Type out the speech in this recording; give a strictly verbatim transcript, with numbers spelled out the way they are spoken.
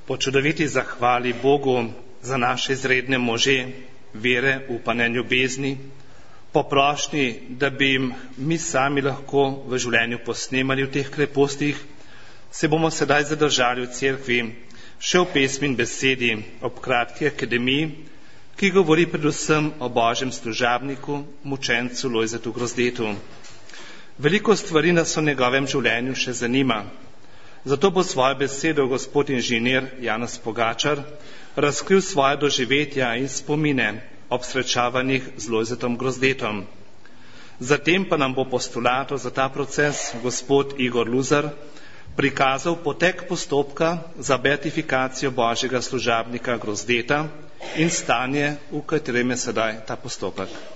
Po čudoviti zahvali Bogu za naše izredne može, vere, upanja in ljubezni, po prošnji, da bi jim mi sami lahko v življenju posnemali v teh krepostih, se bomo sedaj zadržali v cerkvi še v pesmi in besedi ob kratki akademiji, ki govori predvsem o božjem služabniku, mučencu Lojzetu Grozdetu. Veliko stvari nas v njegovem življenju še zanima. Zato bo svojo besedo gospod inženir Janez Pogačar razkril svoje doživetja in spomine ob srečavanjih z Lojzetom Grozdetom. Zatem pa nam bo postulato za ta proces gospod Igor Luzar prikazal potek postopka za beatifikacijo božjega služabnika Grozdeta in stanje, v katerem je sedaj ta postopek.